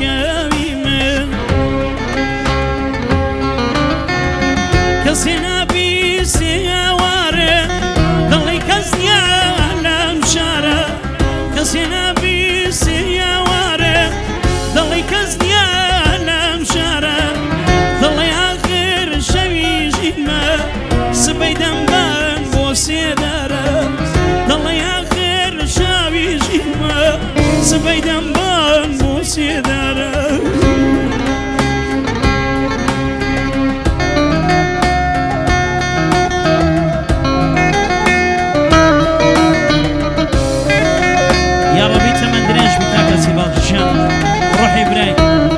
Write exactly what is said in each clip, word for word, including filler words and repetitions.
شاوي من كسينا بسيوارة ضلي كزنيا لمشارة كسينا بسيوارة ضلي كزنيا لمشارة ضلي آخر شوي جيما سبيدن بان بوسيدارة ضلي آخر شوي جيما سبيدن بان بوسيدارة يا ربي تمندريش بتاعك سيبال الشام روحي براي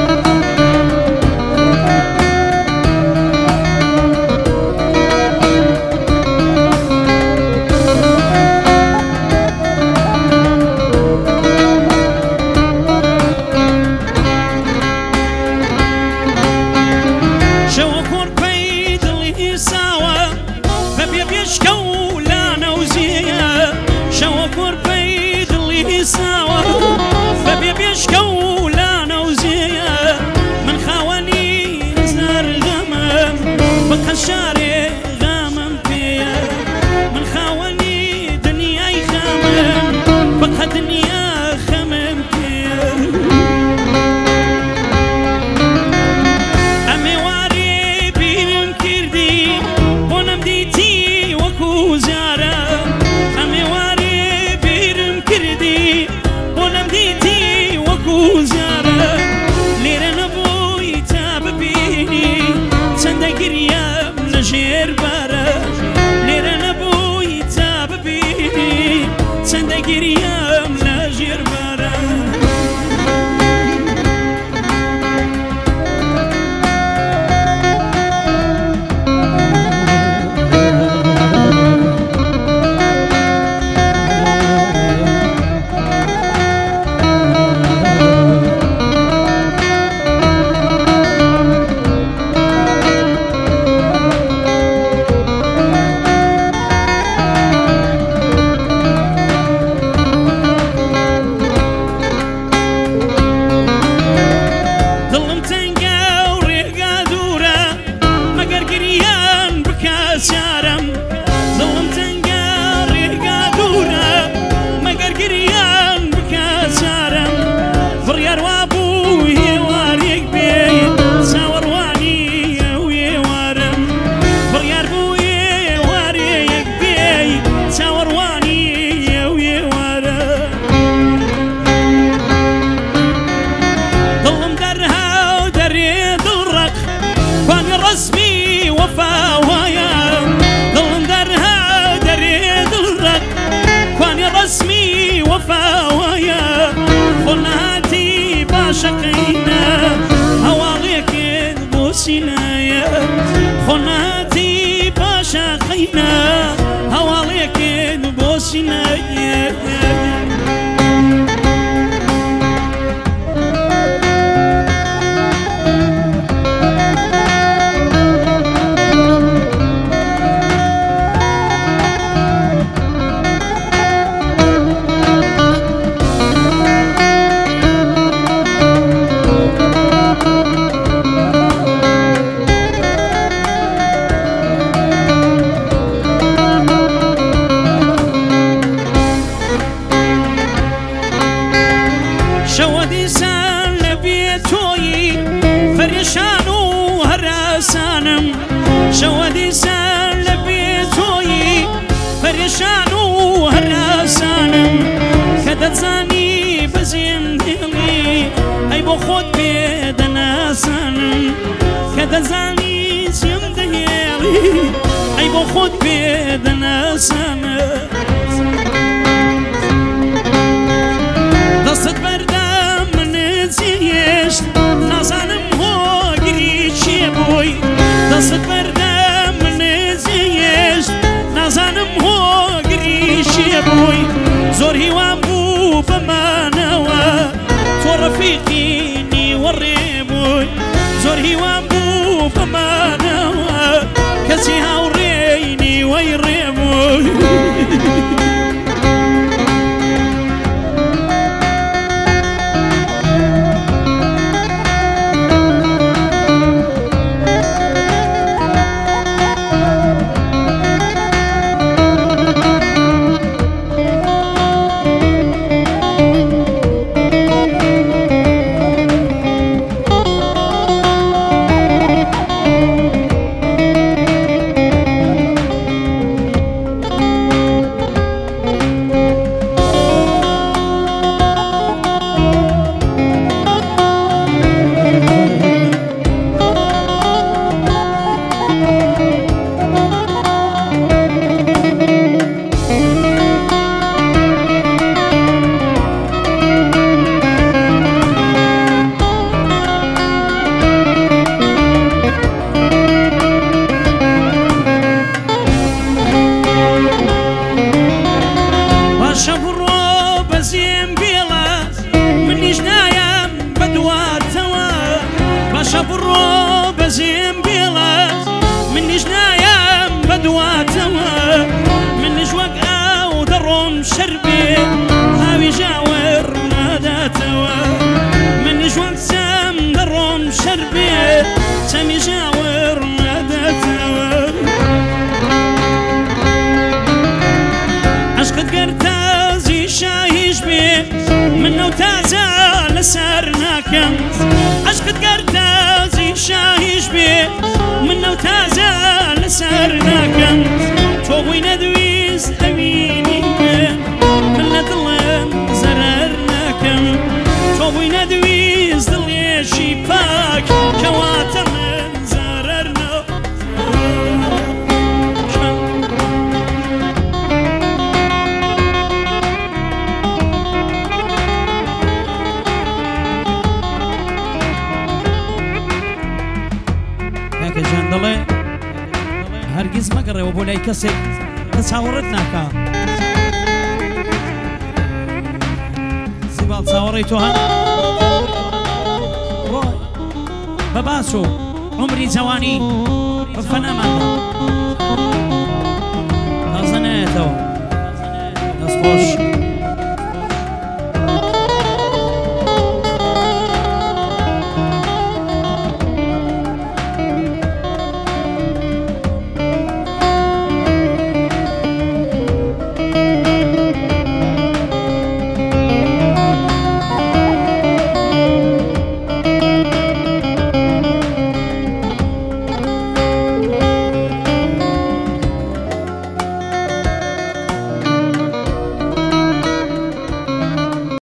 شوكور بيد اللي ساوى فبيب يشكو لا نوزيه شوكور بيد اللي ساوى فبيب يشكو لا نوزيه من خواني زار غمم بخشاري غمم فيا من خواني دنياي خمم بخ دنيا خمم فيا امي واري بيم كردي بونم ديتي وكو زارا امي واري بيم كردي بونم ديتي وكو زارا ليرن بوي تاب بيني سندقريا نجير بارا ليرن بوي تاب بيني سندقريا نجير بارا ظلم تنقى وريقا دورة مقر قريان بكاسارم ظلم تنقى وريقا دورة مقر قريان بكاسارم فريار وابوي واريق بي ساور واني وي وارم فريار بوي واريق بي ساور واني وي وارم ظلم درها ودري ضرق كان رسمي وفا ويا ظلم درها ودري ضرق كان رسمي وفا ويا خناتي باشقينا هواليك بوسينا يا خناتي باشقينا هواليك بوسينا يا شودي سان لبيتوي فريشان وهراسانم شودي سان لبيتوي فريشان وهراسانم كدت زاني بزين دلي اي بخود بيدنا سانم كدت زاني زين دلي اي بخود بيدنا سانم دست بردم من زیش نزنم هو گریچی بوی دست بردم من زیش نزنم هو گریچی بوی زور هیوام بو بمانوا تو رفیقینی وری بوی زور هیوام بو بمانوا کسی هاورینی ویری بوی بەبڕۆ بەزێم بێڵە منیش نایم بەدواتەوە منیش وەک ئاو دەڕۆم شەر بێ ئاوی ژاوەر ناداتەوە منیش وەک چەم دەڕۆم شەر بێ چەمی ژاوەر ناداتەوە عشقت گەر تازی شاهیش بێ منەو تازە لەسەر ناکەم عشقت گەر تازی شاهیش بێ منەو تازە لەسەر ناکەم تۆ بووی نەدویست ئەوینی من من لە دڵم زەرەر ناکەم تۆ بووی نەدویست دڵێشی پاک کەواتە من زەرەر ناکەم دەڵێ هەرگیز مەگەڕێەوە بۆ لای کەسێک کە چاوەڕێت ناکا زیباڵ چاوەڕێی تۆ هەن بە باس و عمری جوانی بە فەنەماندا تازە نایەتەوە دەستخۆش